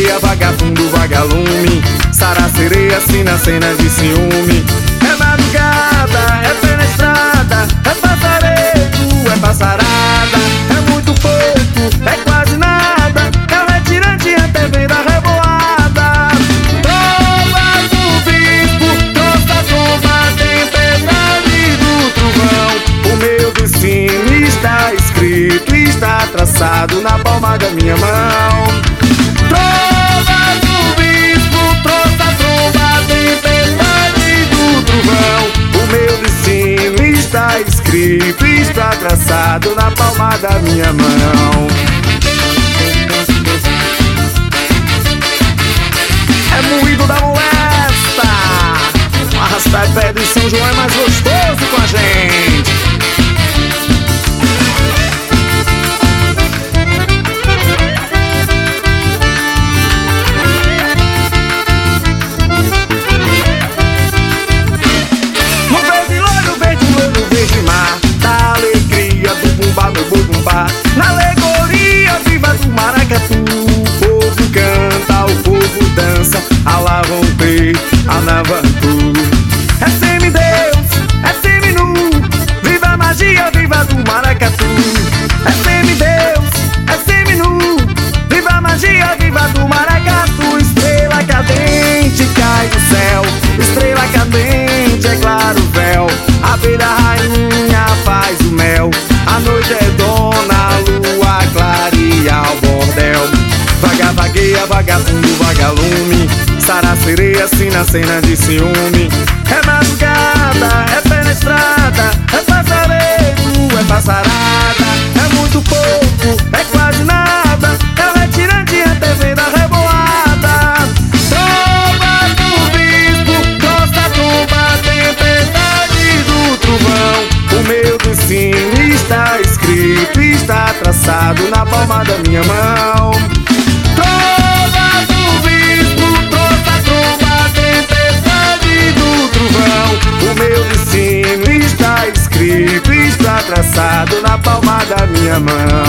vagueia, vagabundo, vagalume, saracereia, assina cenas de ciúme. É madrugada, é pé na estrada, é passaredo, é passarada. É muito pouco, é quase nada, é o retirante, até venda revoada. Trovas do bispo, trouxe a tromba, tempestade do trovão. O meu destino está escrito, está traçado na palma da minha mão. Trovas do bispo, trouxe a tromba, tempestade do trovão. O meu destino está escrito, está traçado na palma da minha mão. É moído da molesta, arrastar pé de São João é mais gostoso com a gente. Na alegoria viva do maracatu, o povo canta, o povo dança, a lá vão ter a Navacu. É semideus, é seminu, viva a magia, viva do maracatu. É semideus, é seminu, viva a magia, viva do maracatu. Estrela cadente cai do céu, estrela cadente é claro o véu. A abelha rainha faz o mel, a noite é dona, a lua clareia o bordel. Vagueia, vagabundo, vagalume, saracereia, assina cena de ciúme. É madrugada, é pé na estrada, é passaredo, é passarada. É muito pouco, é quase nada, é o retirante, até venda revoada. Tromba do bispo, trouxe a tromba, tempestade do trovão. O meu destino está escrito, está traçado na palma da minha mão. Tromba do bispo, trouxe a tromba, tempestade do trovão. O meu destino está escrito, está traçado na palma da minha mão.